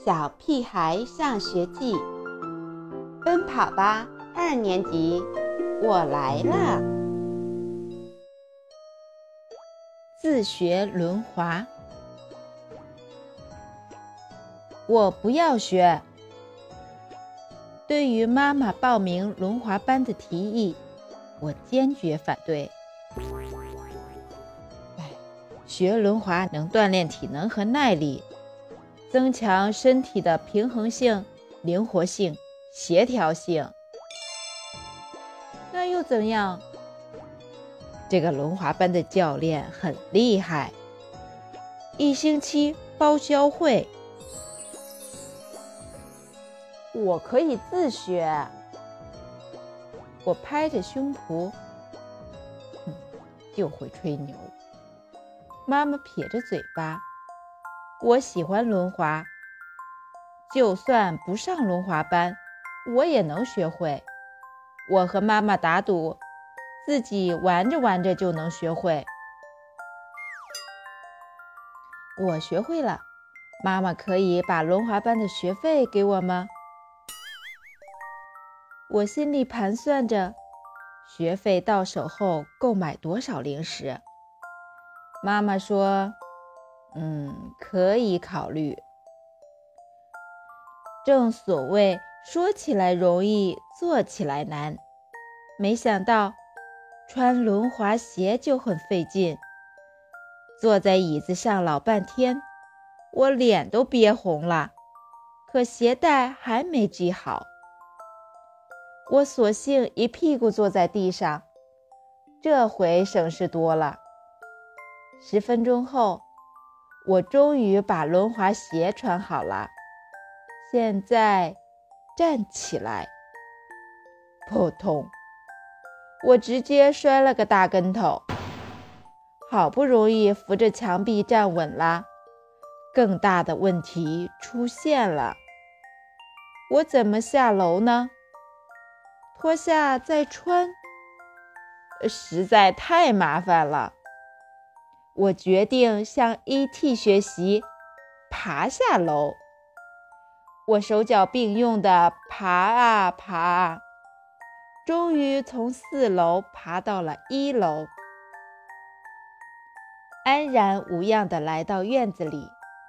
小屁孩上学记，奔跑吧2年级，我来了。 自学轮滑。我不要学。对于妈妈报名轮滑班的提议，我坚决反对。学轮滑能锻炼体能和耐力，增强身体的平衡性、灵活性、协调性。那又怎样？这个轮滑班的教练很厉害，1星期包教会。 我可以自学。 我拍着胸脯，就会吹牛。妈妈撇着嘴巴，我喜欢轮滑，就算不上轮滑班，我也能学会。我和妈妈打赌，自己玩着玩着就能学会。我学会了，妈妈可以把轮滑班的学费给我吗？我心里盘算着，学费到手后够买多少零食。妈妈说，可以考虑。正所谓说起来容易，做起来难。没想到穿轮滑鞋就很费劲，坐在椅子上老半天，我脸都憋红了，可鞋带还没系好。我索性一屁股坐在地上，这回省事多了。10分钟后，我终于把轮滑鞋穿好了。现在站起来，扑通，我直接摔了个大跟头。好不容易扶着墙壁站稳了，更大的问题出现了。我怎么下楼呢？脱下再穿，实在太麻烦了。我决定向 ET 学习，爬下楼。我手脚并用地爬啊爬啊，终于从4楼爬到了1楼，安然无恙地来到院子里。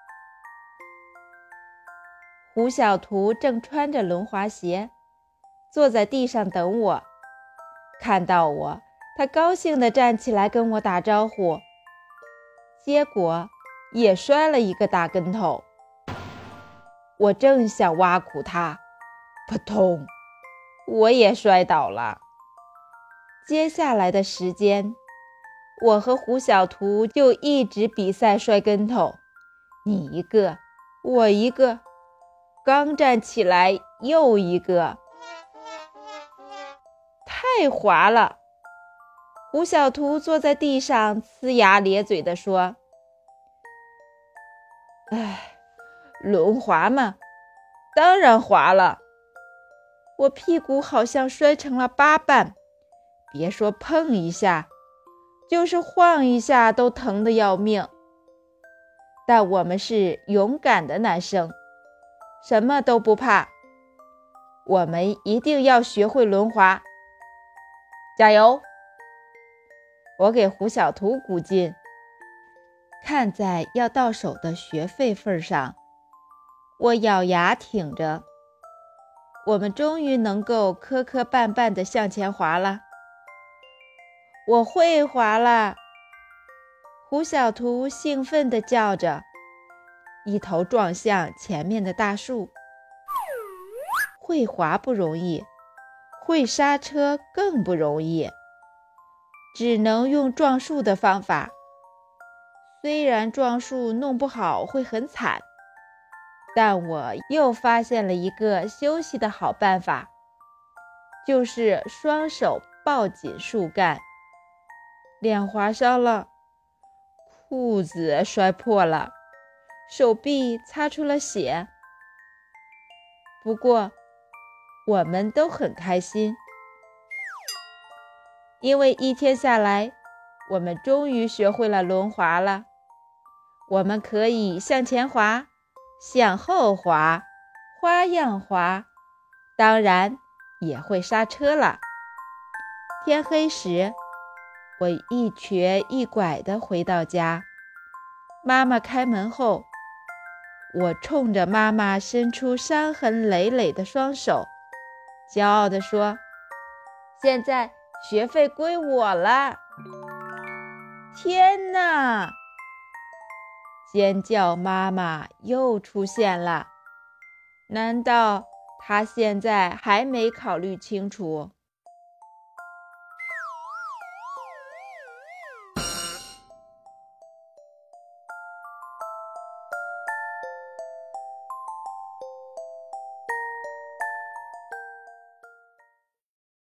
胡小图正穿着轮滑鞋，坐在地上等我。看到我，他高兴地站起来跟我打招呼，结果也摔了一个大跟头。我正想挖苦他，扑通，我也摔倒了。接下来的时间，我和胡小图就一直比赛摔跟头，你一个，我一个，刚站起来又一个。太滑了！胡小图坐在地上呲牙咧嘴地说，轮滑嘛，当然滑了。我屁股好像摔成了8瓣，别说碰一下，就是晃一下都疼得要命。但我们是勇敢的男生，什么都不怕。我们一定要学会轮滑，加油！我给胡小图鼓劲。看在要到手的学费份上，我咬牙挺着。我们终于能够磕磕绊绊地向前滑了。我会滑了！胡小图兴奋地叫着，一头撞向前面的大树。会滑不容易，会刹车更不容易，只能用撞树的方法。虽然撞树弄不好会很惨，但我又发现了一个休息的好办法，就是双手抱紧树干。脸划伤了，裤子摔破了，手臂擦出了血。不过我们都很开心，因为1天下来，我们终于学会了轮滑了。我们可以向前滑， 向后滑，花样滑，当然也会刹车了。天黑时，我一瘸一拐地回到家。妈妈开门后，我冲着妈妈伸出伤痕累累的双手，骄傲地说：“现在学费归我了！”天哪！尖叫妈妈又出现了。难道她现在还没考虑清楚